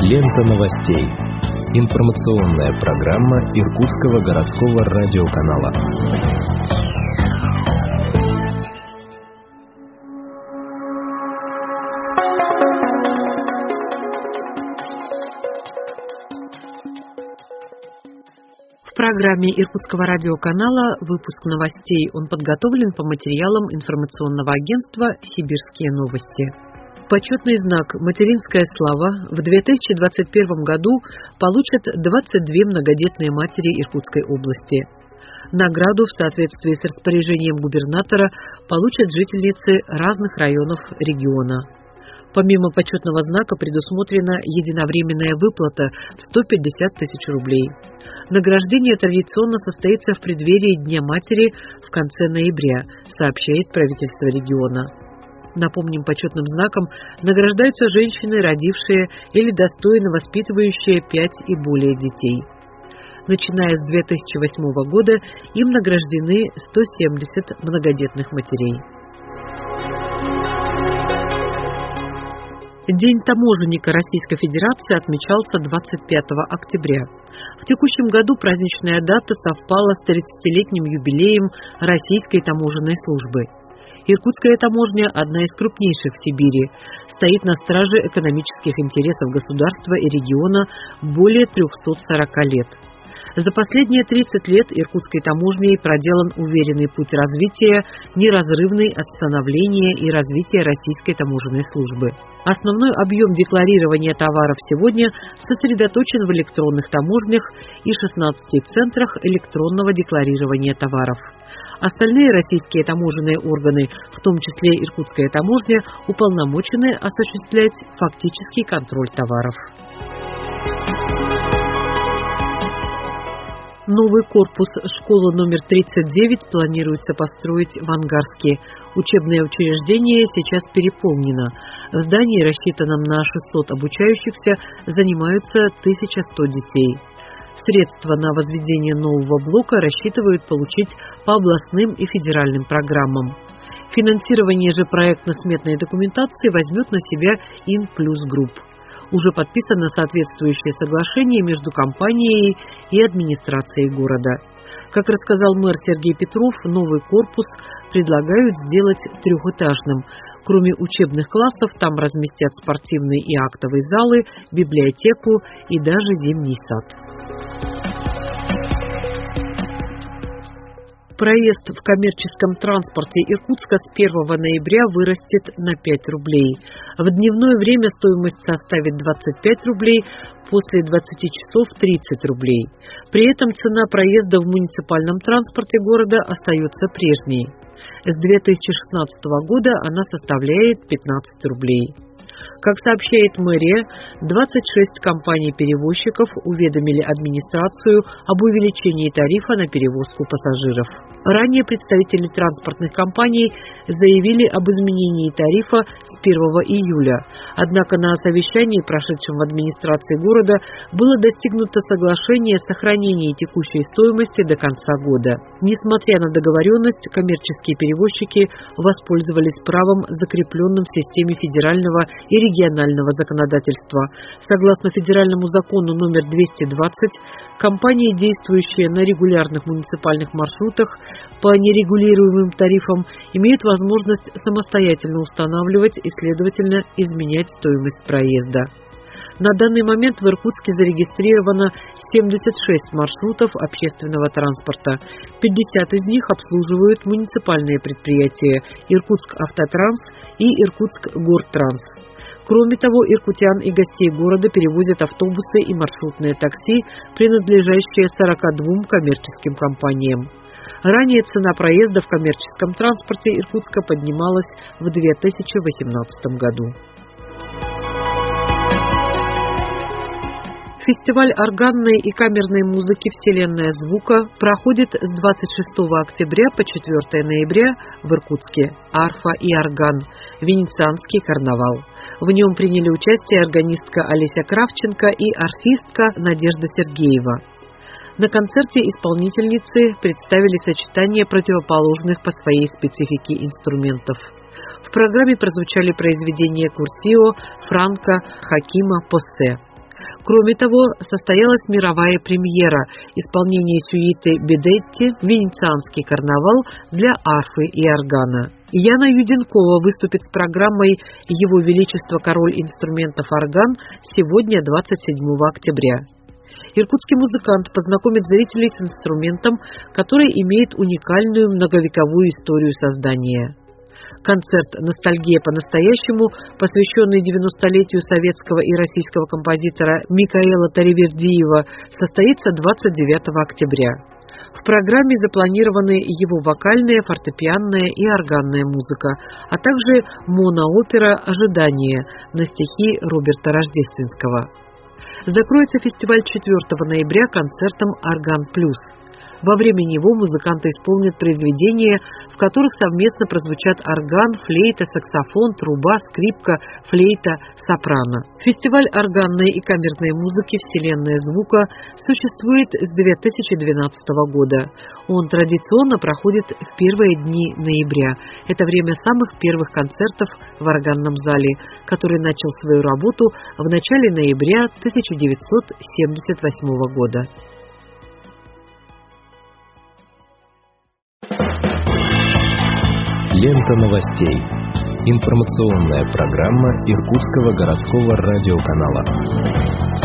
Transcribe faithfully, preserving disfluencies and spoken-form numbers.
Лента новостей. Информационная программа Иркутского городского радиоканала. В программе Иркутского радиоканала выпуск новостей. Он подготовлен по материалам информационного агентства «Сибирские новости». Почетный знак «Материнская слава» в две тысячи двадцать первом году получат двадцать две многодетные матери Иркутской области. Награду в соответствии с распоряжением губернатора получат жительницы разных районов региона. Помимо почетного знака предусмотрена единовременная выплата в сто пятьдесят тысяч рублей. Награждение традиционно состоится в преддверии Дня матери в конце ноября, сообщает правительство региона. Напомним, почетным знаком награждаются женщины, родившие или достойно воспитывающие пять и более детей. Начиная с две тысячи восьмого года им награждены сто семьдесят многодетных матерей. День таможенника Российской Федерации отмечался двадцать пятого октября. В текущем году праздничная дата совпала с тридцатилетним юбилеем Российской таможенной службы. Иркутская таможня – одна из крупнейших в Сибири, стоит на страже экономических интересов государства и региона более трёхсот сорока лет. За последние тридцать лет Иркутской таможней проделан уверенный путь развития, неразрывный от становления и развития Российской таможенной службы. Основной объем декларирования товаров сегодня сосредоточен в электронных таможнях и шестнадцати центрах электронного декларирования товаров. Остальные российские таможенные органы, в том числе Иркутская таможня, уполномочены осуществлять фактический контроль товаров. Новый корпус школы номер тридцать девять планируется построить в Ангарске. Учебное учреждение сейчас переполнено. В здании, рассчитанном на шестьсот обучающихся, занимаются тысяча сто детей. Средства на возведение нового блока рассчитывают получить по областным и федеральным программам. Финансирование же проектно-сметной документации возьмет на себя Инплюс Групп. Уже подписано соответствующее соглашение между компанией и администрацией города. Как рассказал мэр Сергей Петров, новый корпус предлагают сделать трехэтажным. Кроме учебных классов, там разместят спортивные и актовые залы, библиотеку и даже зимний сад. Проезд в коммерческом транспорте Иркутска с первого ноября вырастет на пять рублей. В дневное время стоимость составит двадцать пять рублей, после двадцати часов тридцать рублей. При этом цена проезда в муниципальном транспорте города остается прежней. С две тысячи шестнадцатого года она составляет пятнадцать рублей. Как сообщает мэрия, двадцать шесть компаний-перевозчиков уведомили администрацию об увеличении тарифа на перевозку пассажиров. Ранее представители транспортных компаний заявили об изменении тарифа с первого июля. Однако на совещании, прошедшем в администрации города, было достигнуто соглашение о сохранении текущей стоимости до конца года. Несмотря на договоренность, коммерческие перевозчики воспользовались правом, закрепленным в системе федерального и регионального законодательства. Согласно федеральному закону номер двести двадцать, компании, действующие на регулярных муниципальных маршрутах по нерегулируемым тарифам, имеют возможность самостоятельно устанавливать и, следовательно, изменять стоимость проезда. На данный момент в Иркутске зарегистрировано семьдесят шесть маршрутов общественного транспорта. пятьдесят из них обслуживают муниципальные предприятия Иркутск-Автотранс и Иркутск-Гортранс. Кроме того, иркутян и гостей города перевозят автобусы и маршрутные такси, принадлежащие сорока двум коммерческим компаниям. Ранее цена проезда в коммерческом транспорте Иркутска поднималась в две тысячи восемнадцатом году. Фестиваль органной и камерной музыки «Вселенная звука» проходит с двадцать шестого октября по четвёртого ноября в Иркутске. Арфа и орган. Венецианский карнавал. В нем приняли участие органистка Олеся Кравченко и арфистка Надежда Сергеева. На концерте исполнительницы представили сочетание противоположных по своей специфике инструментов. В программе прозвучали произведения Курсио, Франко, Хакима, Поссе. Кроме того, состоялась мировая премьера исполнения сюиты Бедетти «Венецианский карнавал» для арфы и органа. Яна Юденкова выступит с программой «Его Величество король инструментов орган» сегодня, двадцать седьмого октября. Иркутский музыкант познакомит зрителей с инструментом, который имеет уникальную многовековую историю создания. Концерт «Ностальгия по-настоящему», посвященный девяностолетию советского и российского композитора Микаэла Таривердиева, состоится двадцать девятого октября. В программе запланированы его вокальная, фортепианная и органная музыка, а также моноопера «Ожидание» на стихи Роберта Рождественского. Закроется фестиваль четвёртого ноября концертом «Орган плюс». Во время него музыканты исполнят произведения, в которых совместно прозвучат орган, флейта, саксофон, труба, скрипка, флейта, сопрано. Фестиваль органной и камерной музыки «Вселенная звука» существует с две тысячи двенадцатого года. Он традиционно проходит в первые дни ноября. Это время самых первых концертов в органном зале, который начал свою работу в начале ноября тысяча девятьсот семьдесят восьмого года. Лента новостей. Информационная программа Иркутского городского радиоканала.